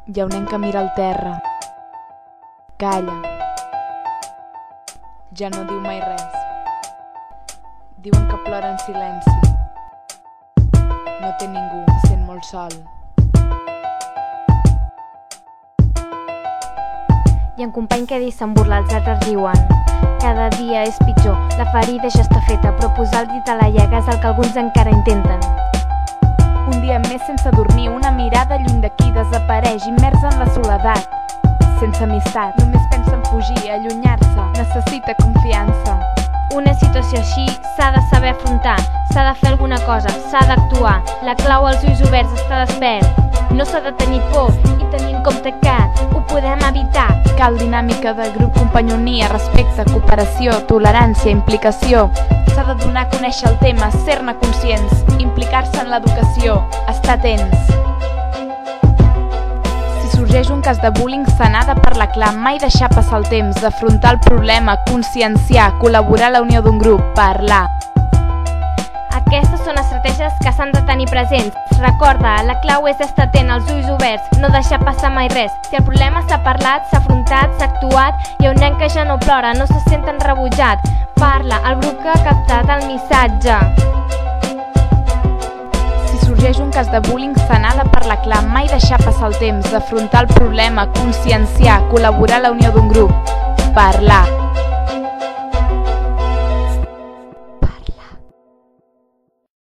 Hi ha un nen que mira al terra. Calla. Ja no diu mai res. Diuen que plora en silenci. No té ningú, se sent molt sol. Hi ha un company que se'n burla, els altres riuen. Cada dia és pitjor, la ferida ja està feta, però posar el dit a la llaga és el que alguns encara intenten. Un dia més sense dormir, una mirada lluny d'aquí desapareix, immersa en la soledat. Sense amistat, només pensa en fugir, allunyar-se, necessita confiança. Una situació així s'ha de saber afrontar, s'ha de fer alguna cosa, s'ha d'actuar. La clau als ulls oberts, està despert. No s'ha de tenir por i tenir en compte que ho podem evitar. Cal dinàmica de grup, companyonia, respecte, cooperació, tolerància, implicació. S'ha de donar a conèixer el tema, ser-ne conscients, implicar-se en l'educació, estar atents. Si sorgeix un cas de bullying, se n'ha de parlar clar, mai deixar passar el temps, afrontar el problema, conscienciar, col·laborar a la unió d'un grup, parlar. Aquestes són estratègies que s'han de tenir presents. Recorda, la clau és estar atent, els ulls oberts, no deixar passar mai res. Si el problema s'ha parlat, s'ha afrontat, s'ha actuat, hi ha un nen que ja no plora, no se sent tan rebutjat. Parla, el grup que ha captat el missatge. Si sorgeix un cas de bullying, se n'ha de parlar clar, mai deixar passar el temps, afrontar el problema, conscienciar, col·laborar a la unió d'un grup, parlar.